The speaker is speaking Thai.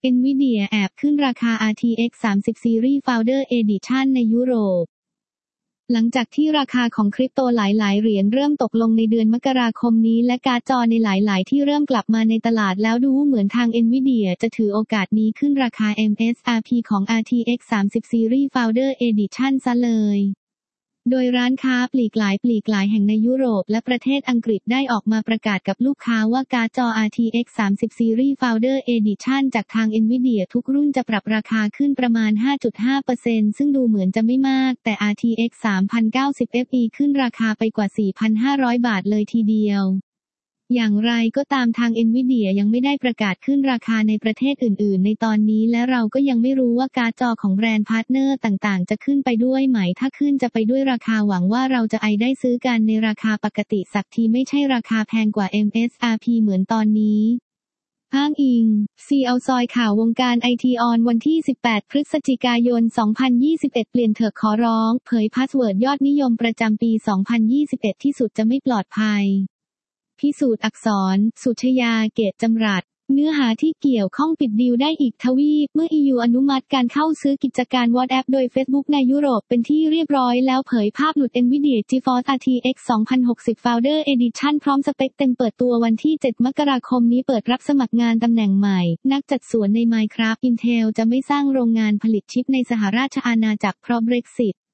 Nvidia แอบขึ้นราคา RTX 30 Series Founder Edition ในยุโรปหลังจากที่ราคาของคริปโตหลายๆเหรียญเริ่มตกลงในเดือนมกราคมนี้และการ์ดจอในหลายๆที่เริ่มกลับมาในตลาดแล้วดูเหมือนทาง Nvidia จะถือโอกาสนี้ขึ้นราคา MSRP ของ RTX 30 Series Founder Edition ซะเลยโดยร้านค้าปลีกหลายแห่งในยุโรปและประเทศอังกฤษได้ออกมาประกาศกับลูกค้าว่าการ์ดจอ RTX 30 Series Founder Edition จากทาง Nvidia ทุกรุ่นจะปรับราคาขึ้นประมาณ 5.5% ซึ่งดูเหมือนจะไม่มากแต่ RTX 3090 Fe ขึ้นราคาไปกว่า 4,500 บาทเลยทีเดียวอย่างไรก็ตามทาง Nvidia ยังไม่ได้ประกาศขึ้นราคาในประเทศอื่นๆในตอนนี้และเราก็ยังไม่รู้ว่าการ์ดจอของแบรนด์พาร์ทเนอร์ต่างๆจะขึ้นไปด้วยไหมถ้าขึ้นจะไปด้วยราคาหวังว่าเราจะได้ซื้อกันในราคาปกติสักทีไม่ใช่ราคาแพงกว่า MSRP เหมือนตอนนี้อ้างอิง CL ซอยข่าววงการไอทีออนวันที่ 18 พฤศจิกายน 2021 เปลี่ยนเถอะขอร้องเผยพาสเวิร์ดยอดนิยมประจำปี 2021 ที่สุดจะไม่ปลอดภัยพิสูจน์อักษรสุชยาเกตจำรัดเนื้อหาที่เกี่ยวข้องปิดดีลได้อีกทวีปเมื่อ EU อนุมัติการเข้าซื้อกิจการ WhatsApp โดย Facebook ในยุโรปเป็นที่เรียบร้อยแล้วเผยภาพหลุด Nvidia GeForce RTX 2060 Founder Edition พร้อมสเปคเต็มเปิดตัววันที่ 7 มกราคมนี้เปิดรับสมัครงานตำแหน่งใหม่นักจัดสวนใน Minecraft Intel จะไม่สร้างโรงงานผลิตชิปในสหราชอาณาจักรเพราะ Brexit